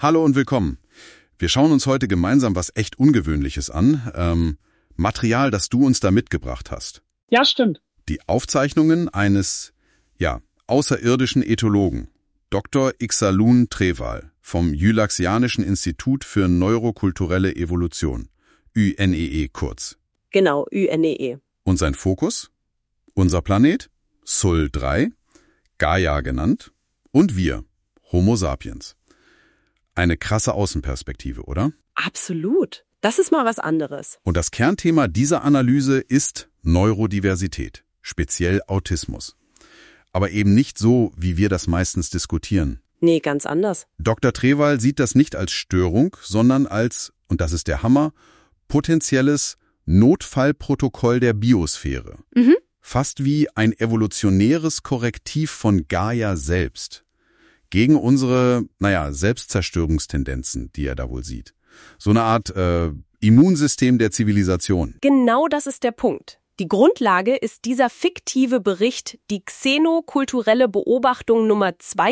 Hallo und willkommen. Wir schauen uns heute gemeinsam was echt Ungewöhnliches an. Material, das du uns da mitgebracht hast. Ja, stimmt. Die Aufzeichnungen eines, außerirdischen Ethologen, Dr. Ixalun Trewal vom Jylaxianischen Institut für Neurokulturelle Evolution, YNEE kurz. Genau, YNEE. Und sein Fokus? Unser Planet, Sol 3, Gaia genannt, und wir, Homo sapiens. Eine krasse Außenperspektive, oder? Absolut. Das ist mal was anderes. Und das Kernthema dieser Analyse ist Neurodiversität, speziell Autismus. Aber eben nicht so, wie wir das meistens diskutieren. Nee, ganz anders. Dr. Trewal sieht das nicht als Störung, sondern als, und das ist der Hammer, potenzielles Notfallprotokoll der Biosphäre. Fast wie ein evolutionäres Korrektiv von Gaia selbst. Gegen unsere, Selbstzerstörungstendenzen, die er da wohl sieht. So eine Art Immunsystem der Zivilisation. Genau das ist der Punkt. Die Grundlage ist dieser fiktive Bericht, die Xenokulturelle Beobachtung Nummer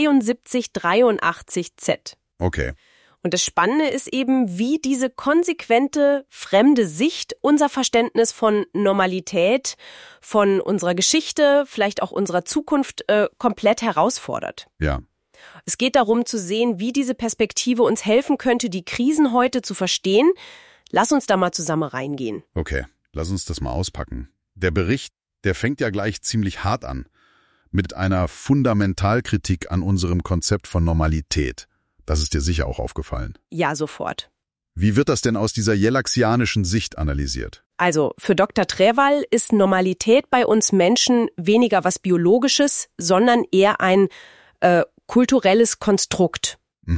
7283Z. Okay. Und das Spannende ist eben, wie diese konsequente, fremde Sicht unser Verständnis von Normalität, von unserer Geschichte, vielleicht auch unserer Zukunft komplett herausfordert. Ja. Es geht darum zu sehen, wie diese Perspektive uns helfen könnte, die Krisen heute zu verstehen. Lass uns da mal zusammen reingehen. Okay, lass uns das mal auspacken. Der Bericht, der fängt ja gleich ziemlich hart an. Mit einer Fundamentalkritik an unserem Konzept von Normalität. Das ist dir sicher auch aufgefallen. Ja, sofort. Wie wird das denn aus dieser jylaxianischen Sicht analysiert? Also, für Dr. Trewal ist Normalität bei uns Menschen weniger was Biologisches, sondern eher ein kulturelles Konstrukt.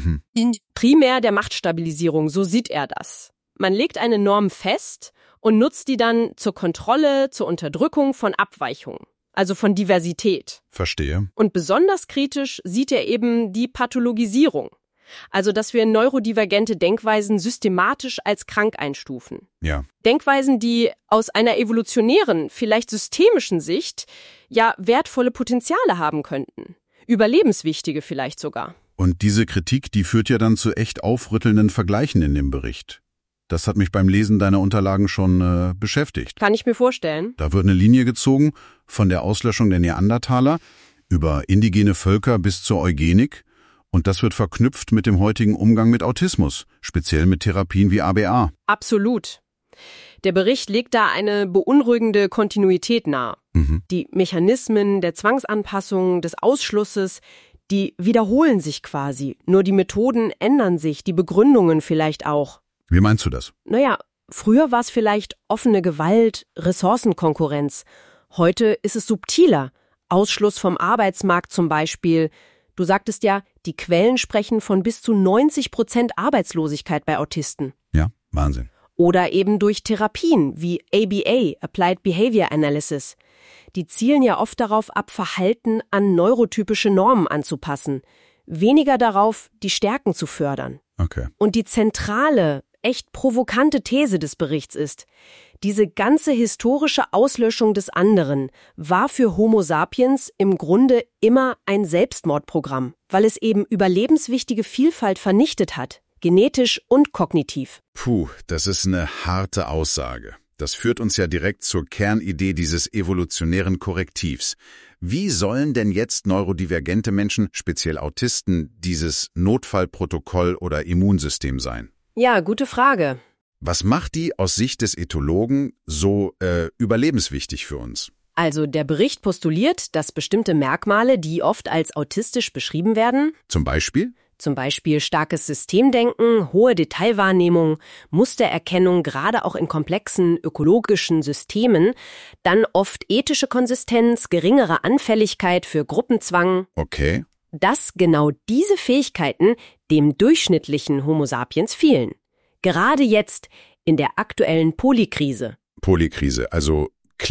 Primär der Machtstabilisierung, so sieht er das. Man legt eine Norm fest und nutzt die dann zur Kontrolle, zur Unterdrückung von Abweichungen, also von Diversität. Verstehe. Und besonders kritisch sieht er eben die Pathologisierung, also dass wir neurodivergente Denkweisen systematisch als krank einstufen. Ja. Denkweisen, die aus einer evolutionären, vielleicht systemischen Sicht ja wertvolle Potenziale haben könnten. Überlebenswichtige vielleicht sogar. Und diese Kritik, die führt ja dann zu echt aufrüttelnden Vergleichen in dem Bericht. Das hat mich beim Lesen deiner Unterlagen schon beschäftigt. Kann ich mir vorstellen. Da wird eine Linie gezogen von der Auslöschung der Neandertaler über indigene Völker bis zur Eugenik. Und das wird verknüpft mit dem heutigen Umgang mit Autismus, speziell mit Therapien wie ABA. Absolut. Der Bericht legt da eine beunruhigende Kontinuität nahe. Die Mechanismen der Zwangsanpassung, des Ausschlusses, die wiederholen sich quasi. Nur die Methoden ändern sich, die Begründungen vielleicht auch. Wie meinst du das? Früher war es vielleicht offene Gewalt, Ressourcenkonkurrenz. Heute ist es subtiler. Ausschluss vom Arbeitsmarkt zum Beispiel. Du sagtest ja, die Quellen sprechen von bis zu 90% Arbeitslosigkeit bei Autisten. Ja, Wahnsinn. Oder eben durch Therapien wie ABA, Applied Behavior Analysis. Die zielen ja oft darauf ab, Verhalten an neurotypische Normen anzupassen. Weniger darauf, die Stärken zu fördern. Okay. Und die zentrale, echt provokante These des Berichts ist, diese ganze historische Auslöschung des anderen war für Homo sapiens im Grunde immer ein Selbstmordprogramm, weil es eben überlebenswichtige Vielfalt vernichtet hat, genetisch und kognitiv. Puh, das ist eine harte Aussage. Das führt uns ja direkt zur Kernidee dieses evolutionären Korrektivs. Wie sollen denn jetzt neurodivergente Menschen, speziell Autisten, dieses Notfallprotokoll oder Immunsystem sein? Ja, gute Frage. Was macht die aus Sicht des Ethologen so überlebenswichtig für uns? Also der Bericht postuliert, dass bestimmte Merkmale, die oft als autistisch beschrieben werden, Zum Beispiel? zum Beispiel starkes Systemdenken, hohe Detailwahrnehmung, Mustererkennung, gerade auch in komplexen ökologischen Systemen, dann oft ethische Konsistenz, geringere Anfälligkeit für Gruppenzwang, Okay. dass genau diese Fähigkeiten dem durchschnittlichen Homo sapiens fehlen. Gerade jetzt in der aktuellen Polykrise. Polykrise, also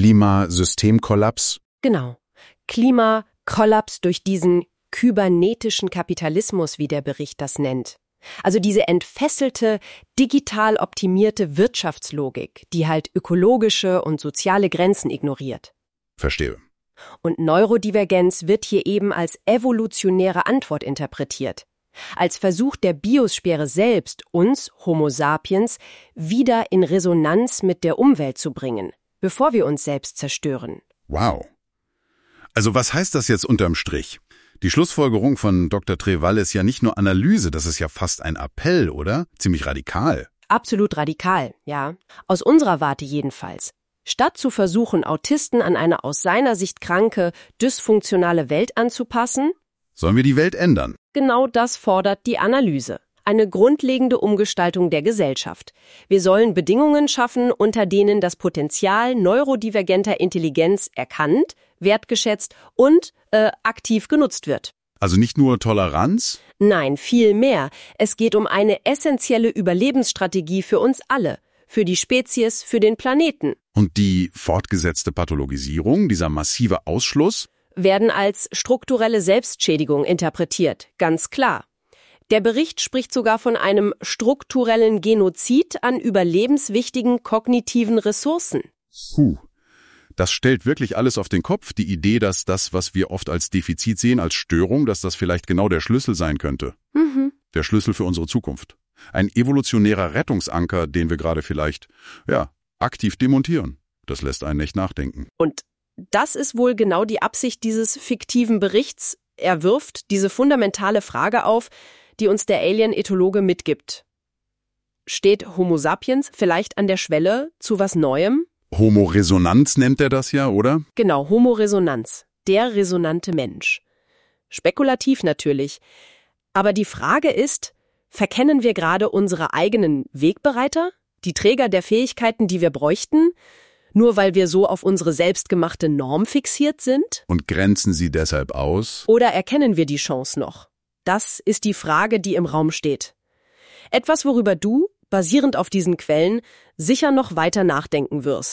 Klimasystemkollaps? Genau. Klimakollaps durch diesen kybernetischen Kapitalismus, wie der Bericht das nennt. Also diese entfesselte, digital optimierte Wirtschaftslogik, die halt ökologische und soziale Grenzen ignoriert. Verstehe. Und Neurodivergenz wird hier eben als evolutionäre Antwort interpretiert. Als Versuch der Biosphäre selbst, uns, Homo sapiens, wieder in Resonanz mit der Umwelt zu bringen, bevor wir uns selbst zerstören. Wow. Also was heißt das jetzt unterm Strich? Die Schlussfolgerung von Dr. Trewal ist ja nicht nur Analyse, das ist ja fast ein Appell, oder? Ziemlich radikal. Absolut radikal, ja. Aus unserer Warte jedenfalls. Statt zu versuchen, Autisten an eine aus seiner Sicht kranke, dysfunktionale Welt anzupassen, sollen wir die Welt ändern? Genau das fordert die Analyse. Eine grundlegende Umgestaltung der Gesellschaft. Wir sollen Bedingungen schaffen, unter denen das Potenzial neurodivergenter Intelligenz erkannt, wertgeschätzt und aktiv genutzt wird. Also nicht nur Toleranz? Nein, viel mehr. Es geht um eine essentielle Überlebensstrategie für uns alle, für die Spezies, für den Planeten. Und die fortgesetzte Pathologisierung, dieser massive Ausschluss? Werden als strukturelle Selbstschädigung interpretiert, ganz klar. Der Bericht spricht sogar von einem strukturellen Genozid an überlebenswichtigen kognitiven Ressourcen. Das stellt wirklich alles auf den Kopf, die Idee, dass das, was wir oft als Defizit sehen, als Störung, dass das vielleicht genau der Schlüssel sein könnte. Der Schlüssel für unsere Zukunft. Ein evolutionärer Rettungsanker, den wir gerade vielleicht, aktiv demontieren. Das lässt einen echt nachdenken. Und das ist wohl genau die Absicht dieses fiktiven Berichts. Er wirft diese fundamentale Frage auf, die uns der Alien-Ethologe mitgibt. Steht Homo sapiens vielleicht an der Schwelle zu was Neuem? Homo-Resonanz nennt er das ja, oder? Genau, Homo-Resonanz, der resonante Mensch. Spekulativ natürlich. Aber die Frage ist, verkennen wir gerade unsere eigenen Wegbereiter, die Träger der Fähigkeiten, die wir bräuchten, nur weil wir so auf unsere selbstgemachte Norm fixiert sind? Und grenzen sie deshalb aus? Oder erkennen wir die Chance noch? Das ist die Frage, die im Raum steht. Etwas, worüber du, basierend auf diesen Quellen, sicher noch weiter nachdenken wirst.